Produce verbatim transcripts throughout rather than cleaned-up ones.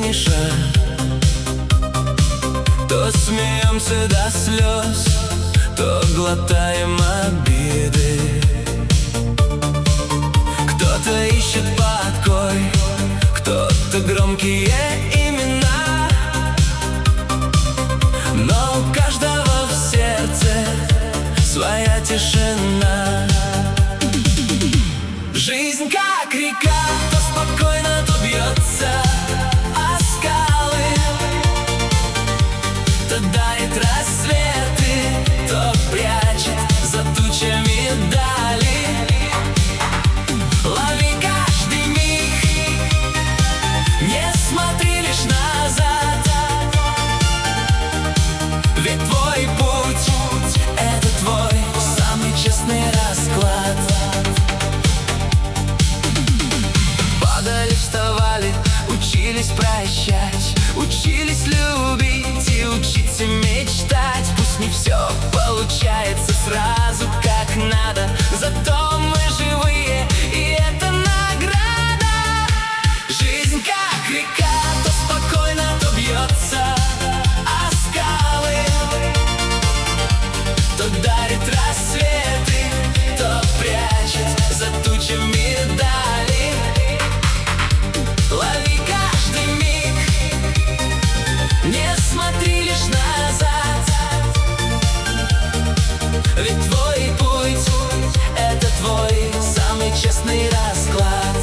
Миша. То смеемся до слез, то глотаем обиды. Кто-то ищет покой, кто-то громкие имена, но у каждого в сердце своя тишина. Жизнь как река, то спокойно, то бьется о скалы, то дарит рассветы, то прячет за тучами дали. Лови каждый миг, не смотри лишь назад, ведь твой путь — это твой самый честный расклад. Падали, вставали, учились прощать, учились любить и учиться мечтать. Пусть не все получается сразу как надо, зато мы живые, и это награда. Жизнь как река, то спокойно, то бьется о скалы, то дарит рассветы, то прячет за тучами дали. Лови каждый миг, не смотри лишь назад, ведь твой путь — это твой самый честный расклад.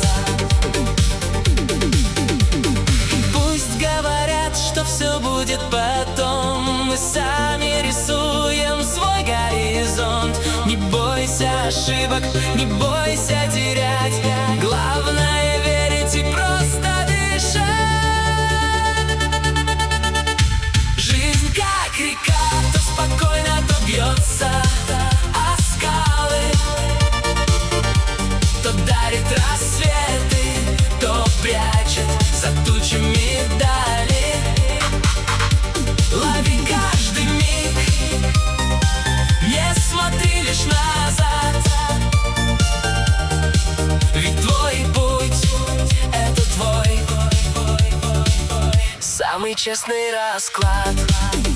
Пусть говорят, что все будет потом, мы сами рисуем свой горизонт. Не бойся ошибок, не бойся терять, главное верить и просто дышать. Жизнь как река, то спокойно, то бьется о скалы, то дарит рассветы, то прячет за тучами дали. Лови каждый миг, не смотри лишь назад, ведь твой путь — это твой самый честный расклад.